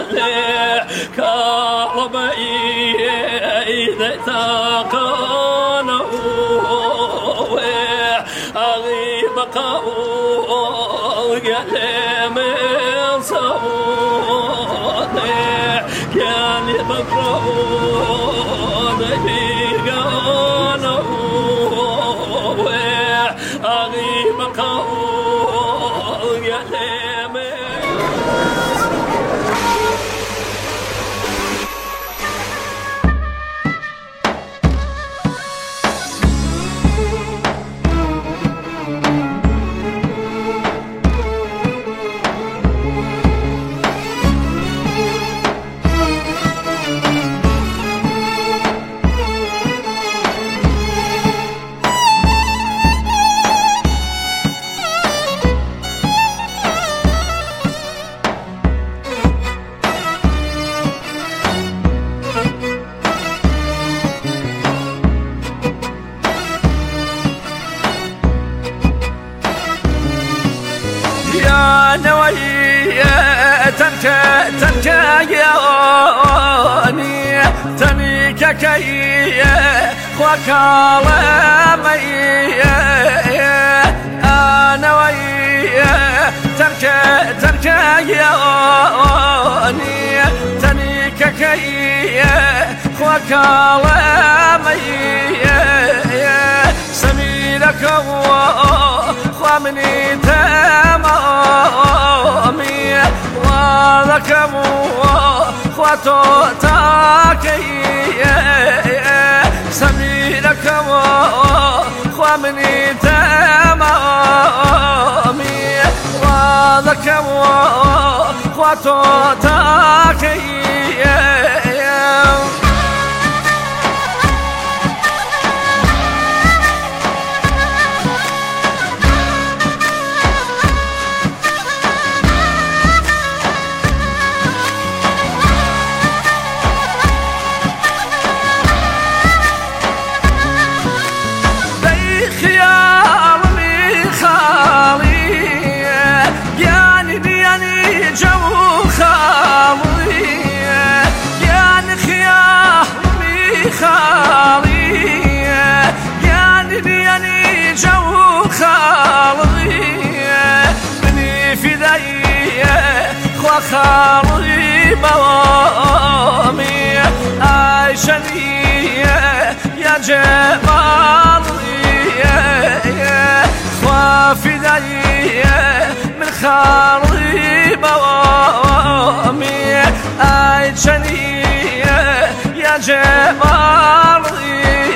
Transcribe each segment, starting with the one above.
لي كربي إذا تقنا أغيب قول من صوتي كان يبقون بيقانا أغيب قول من نوية تنكيوني تنككي وكالمي أنا ويا تنكيوني تنككي وكالمي سميرك ومني تمامي ولكم خواتو تاكي سميرك ومني تمامي ولكم خواتو تاكي خالي موامي عايشني يا جمالي خوافي داي من خالي موامي عايشني يا جمالي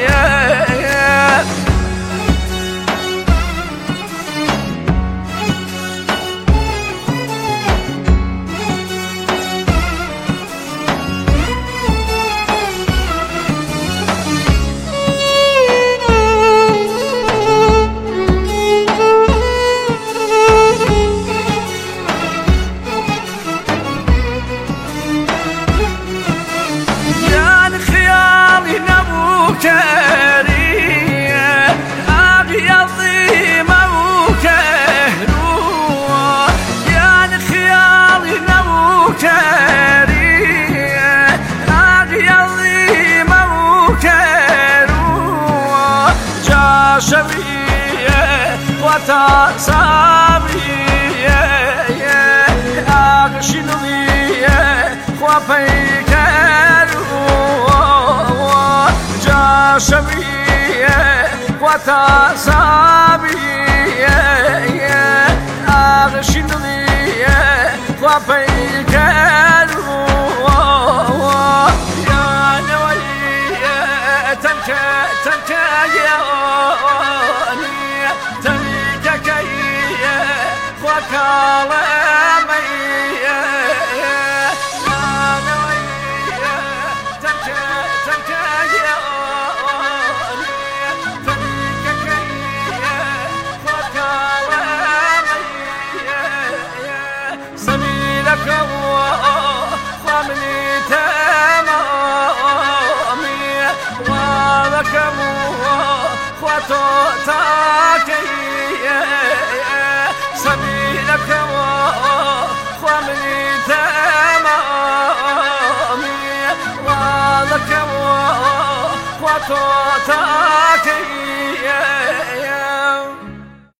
وتصابي أغشني وفيكروا جاشمي وتصابي أغشني وفيكروا يا نوية تنكيوني وكالمي أنا ويا تنكيوني وكالمي سبيلك ومني تمامي ولكم خواتو تاكي سبيلك ومني تمامي ذكر وخطوتك